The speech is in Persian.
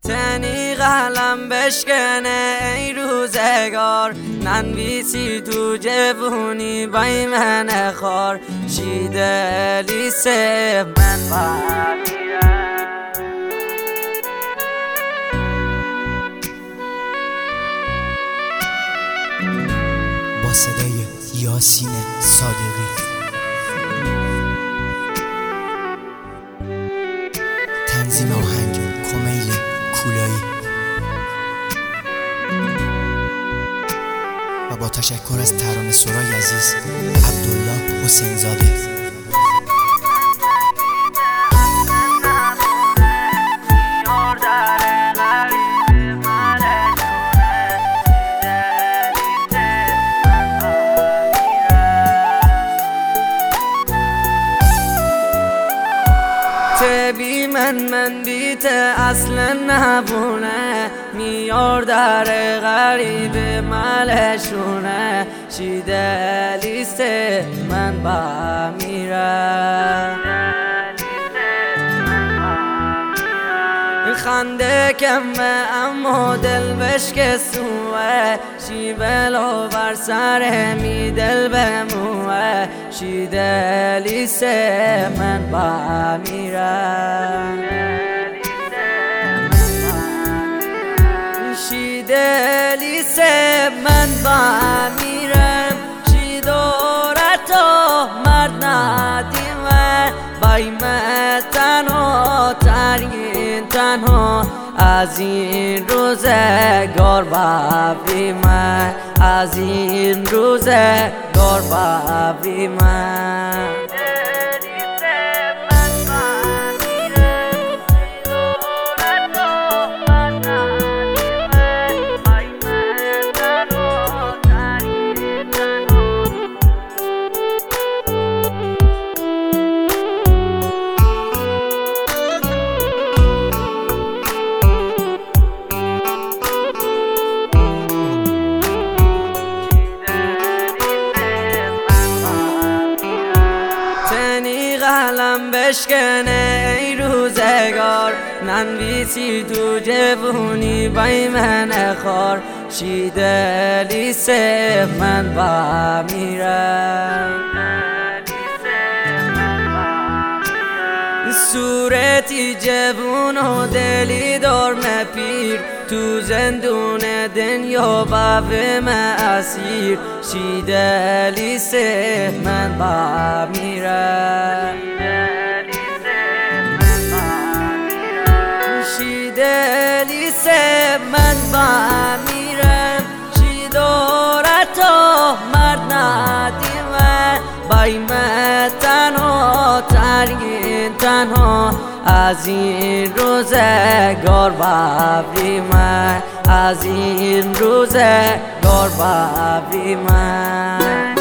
تنی قلم بشکنه ای روزگار، ننویسی تو جوونی بای من خار. شیده لیسه من فهمیدم با صدای یاسین صادقی. تنظیم آهنگ کمیل کولایی و با تشکر از ترانه سرای عزیز عبدالله حسین زاده. بی من بیت اصلا نبونه، میار در غریب ملشونه. شیده لیست من با میرم، خنده کمه اما دل بشکسوه. شیبلو بر سر می دل بموه. شیده لیست من با میرم، شیده لیست من با میرم. شیدورتو مرد ندیمه، بایم تنها ترین تنها از این روزگار بابیمه، از این روزگار بابیمه. قلم بشکنه ای روزگار، ننویسی تو جوونی بای من خار. شیده لیست من با میرم، صورتی جوون و دلی دارم پیر. تو زندون دنیا بابم اسیر. شیده لیست من با میرم، شیده لیست من با میرم. شیدورتو مرد ندیمه، بایم تنها ترین تنها از این روزگار بابیمه، از این روزگار بابیمه.